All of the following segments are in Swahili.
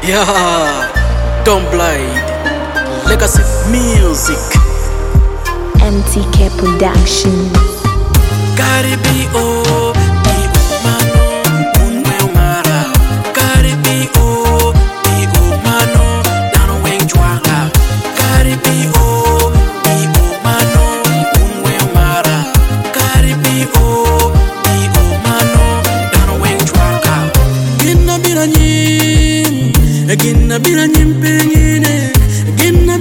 Yeah, Don't Blade, Legacy Music, MTK Production. Caribbean, humano, unwe umara. Caribbean, humano, dano weng chwaka. Caribbean, humano, unwe umara. Caribbean, humano, dano weng chwaka. Ginna bila nyim pengine. Ginna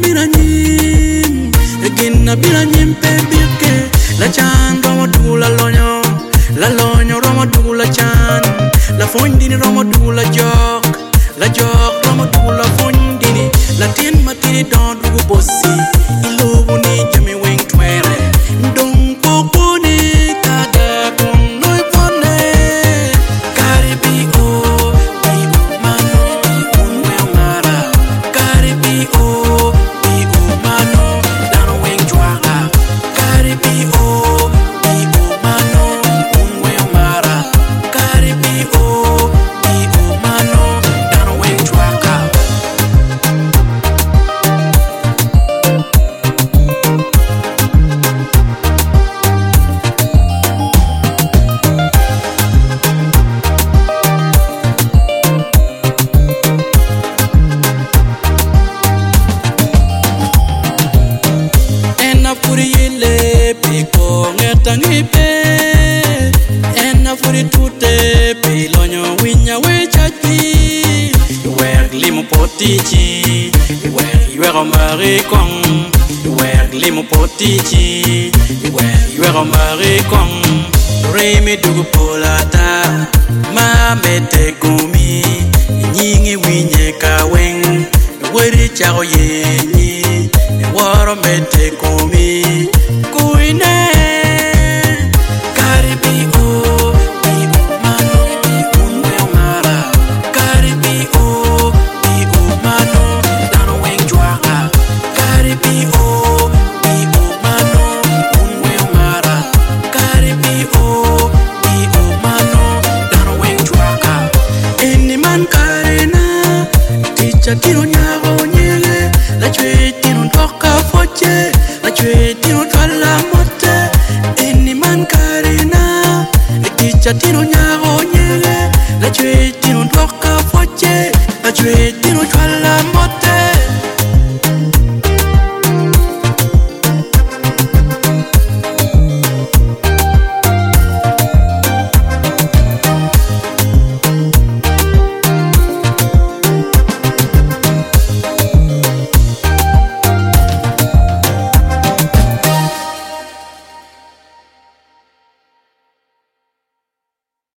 bila nyim pebike. La chan romo du la lonyo romo du la chan. La fondini romo du la jok romo du la fondini. La tien matini don du bossi. Ilubu ni jami weng twere. Ndong kokoni kada kong noi pone. Caribbean, humano, unwe umara. Caribbean, humano, dano weng chwaka. Caribbean, humano, unwe umara. Caribbean, humano, dano weng chwaka. Ena furi yele piko ngetangipe. Ena furi tute pilonyo winya wechaji. Iwer limu potichi, iwer marikong. Iwer limu potichi, iwer marikong. Remi dugu polata, ma mete gumi. Nyingi winye kaweng, weri chako yenyi. Waro mete gumi, kuine. Caribbean, humano, unwe umara. Caribbean, humano, dano weng chwaka. Caribbean, humano, unwe umara. Caribbean, humano, dano weng chwaka. Eni man karena, ticha tino nyago nyele. La chwe tino toka foche, la chwe tino twala mote. Eni man karena, ticha tino nyago nyele. La chwe tino toka foche, la chwe tino twala mote.